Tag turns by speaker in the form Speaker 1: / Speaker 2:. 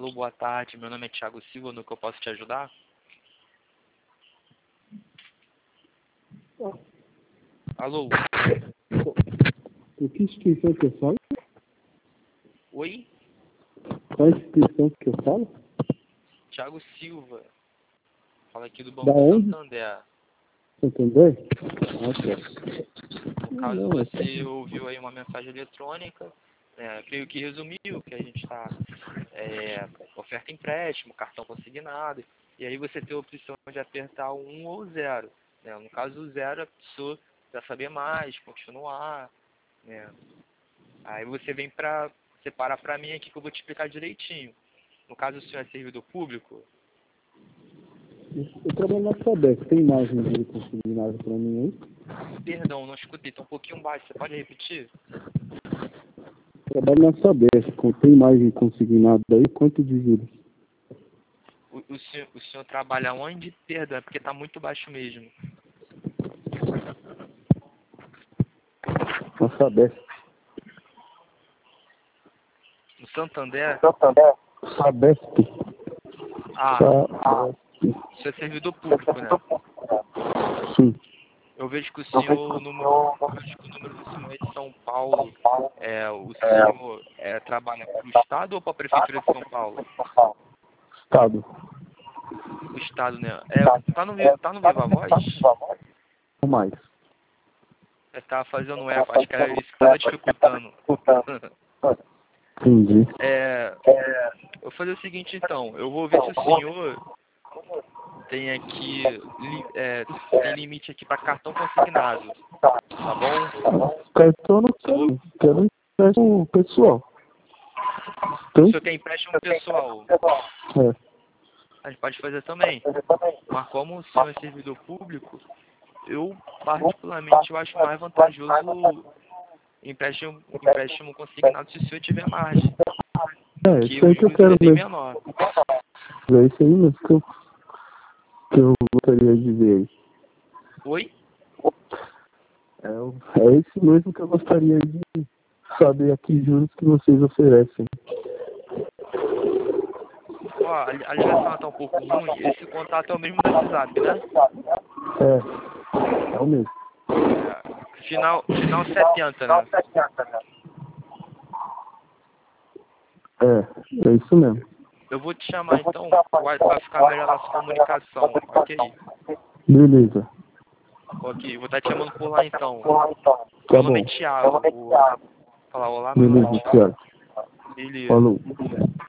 Speaker 1: Alô, boa tarde. Meu nome é Thiago Silva. No que eu posso te ajudar? Alô?
Speaker 2: O que instituição que eu falo?
Speaker 1: Oi?
Speaker 2: Qual instituição que eu falo?
Speaker 1: Thiago Silva. Fala aqui do
Speaker 2: Da
Speaker 1: Banco
Speaker 2: onde?
Speaker 1: Santander.
Speaker 2: Santander? Ah,
Speaker 1: No caso,
Speaker 2: não,
Speaker 1: você ouviu aí uma mensagem eletrônica, creio que resumiu que a gente está oferta empréstimo, cartão consignado, e aí você tem a opção de apertar o 1 ou o 0. Né? No caso, o 0 a pessoa quer saber mais, continuar. Né? Aí você para para mim aqui que eu vou te explicar direitinho. No caso, o senhor é servidor público?
Speaker 2: eu trabalho na Sabesp. Tem imagem de consignado para mim aí?
Speaker 1: Perdão, não escutei, está um pouquinho baixo. Você pode repetir?
Speaker 2: Trabalho na Sabesp. Tem imagem consignada aí? Quanto de juros?
Speaker 1: O senhor trabalha onde? Perdão, é porque está muito baixo mesmo.
Speaker 2: Na Sabesp.
Speaker 1: No Santander?
Speaker 2: Sabesp.
Speaker 1: Ah,
Speaker 2: Sabesp.
Speaker 1: o senhor é servidor público, né?
Speaker 2: Sim.
Speaker 1: Eu vejo que o senhor, eu vejo que o número do senhor é de São Paulo. O senhor trabalha para o Estado ou para a Prefeitura de São Paulo?
Speaker 2: Estado.
Speaker 1: O Estado, né? Tá no Viva Voz?
Speaker 2: Não mais.
Speaker 1: Eu tava fazendo eco, acho que era isso que estava dificultando.
Speaker 2: Entendi.
Speaker 1: Eu vou fazer o seguinte então, eu vou ver se o senhor tem aqui, tem limite aqui para cartão consignado, tá bom?
Speaker 2: Cartão não quero. Quero empréstimo pessoal.
Speaker 1: O senhor tem empréstimo pessoal?
Speaker 2: É.
Speaker 1: A gente pode fazer também. Mas como o senhor é servidor público, eu particularmente eu acho mais vantajoso empréstimo consignado se o senhor tiver margem, que
Speaker 2: Isso aí
Speaker 1: os
Speaker 2: que eu
Speaker 1: juros
Speaker 2: quero
Speaker 1: é bem
Speaker 2: mesmo.
Speaker 1: menor.
Speaker 2: É isso aí mesmo que eu gostaria de ver aí.
Speaker 1: Oi?
Speaker 2: É esse mesmo que eu gostaria de saber aqui juros que vocês oferecem.
Speaker 1: Ó, a ligação tá um pouco ruim. Esse contato é o mesmo do WhatsApp, né?
Speaker 2: É o mesmo.
Speaker 1: Final 70, né?
Speaker 2: É isso mesmo.
Speaker 1: Eu vou te chamar então para ficar melhor a nossa comunicação, ok?
Speaker 2: Beleza.
Speaker 1: Ok, vou estar te chamando por lá então.
Speaker 2: Tá
Speaker 1: Meu nome é
Speaker 2: bom.
Speaker 1: Thiago. Vou falar olá, meu nome é
Speaker 2: Beleza,
Speaker 1: Thiago.
Speaker 2: Thiago.
Speaker 1: Beleza.
Speaker 2: Falou.